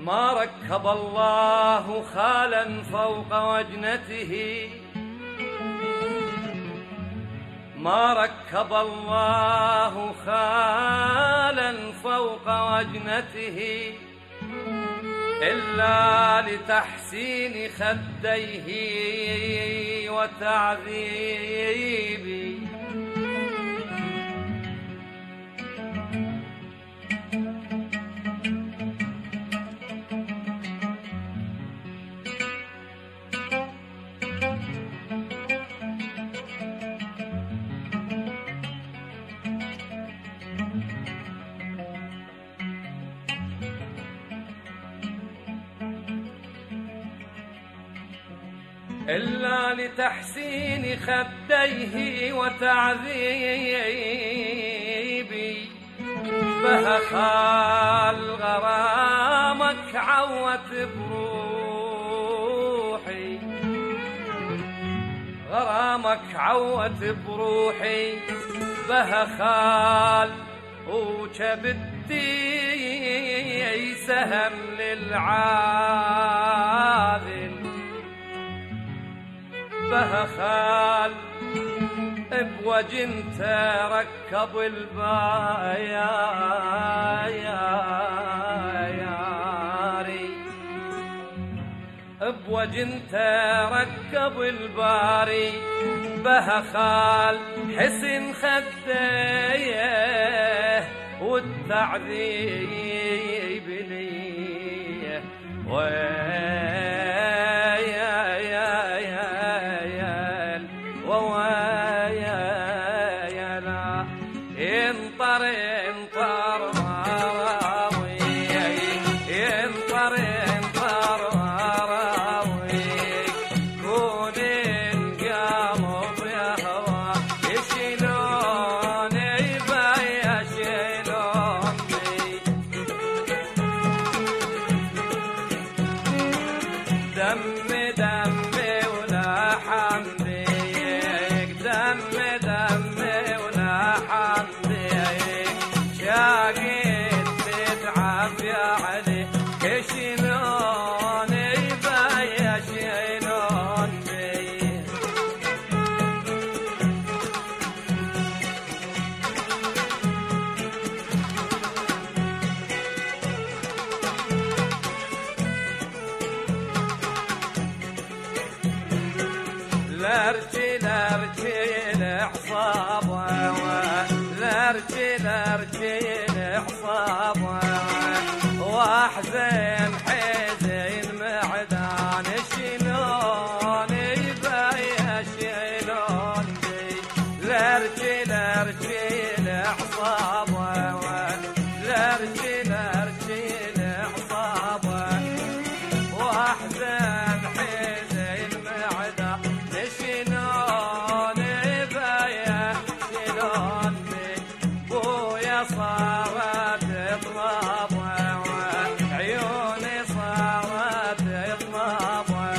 ما ركب الله خالا فوق وجنته، ما ركب الله خالا فوق وجنته إلا لتحسين خديه وتعذيبي. إلا لتحسين خديه وتعذيبي، فهخال غرامك عوت بروحي، غرامك عوت بروحي بهخال وجبتي سهم للعاذل، بهخال بوجه انت ركب الباري، بوجه انت ركب الباري بهخال حسن خديه والتعذيب ليه انطر انطر راوي، انطر انطر راوي، كون القلب يهوى يشيلون يبا يشيلون بي، دمي دمي ولا حمديك، دمي دمي ولا حمديك، شاقيت تتعب يا علي يشيلون يبا يشيلون بي. لارجي لارجي لعصابة، لارجي لارجي لعصابة، واحزن حزين معدان يشيلون يبا يشيلون بي، لارجي لارجي لعصابة، لارجي لارجي لعصابة، واحزن حزين معدان يشيلون يبا يشيلون بي، بويا صارت اطلابه، عيوني صارت اطلابه،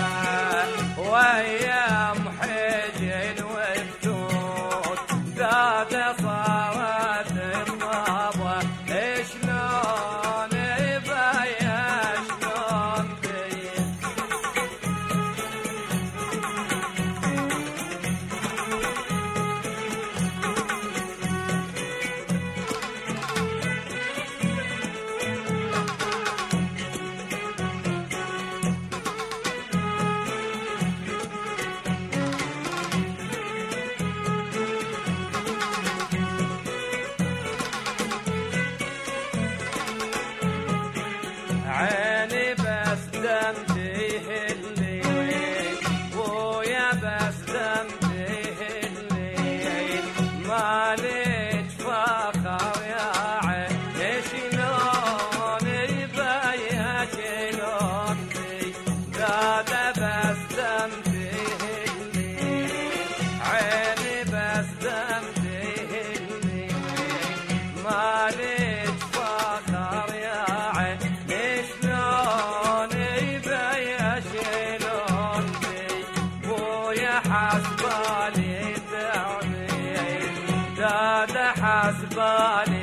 وايام حجين والدود داده صارت اطلابه، شلون يبا يشلون بي. عيني بس دمتي الليل، ويا بس دمتي الليل، مالك فخر يا عين يشيلون يبا يشيلون بي، دادا بس دمتي الليل، عيني بس دمتي الليل، مالك فخر يا عين شلون يبا يشيلون بي، بويا حسبالي تعبي، دادا حسبالي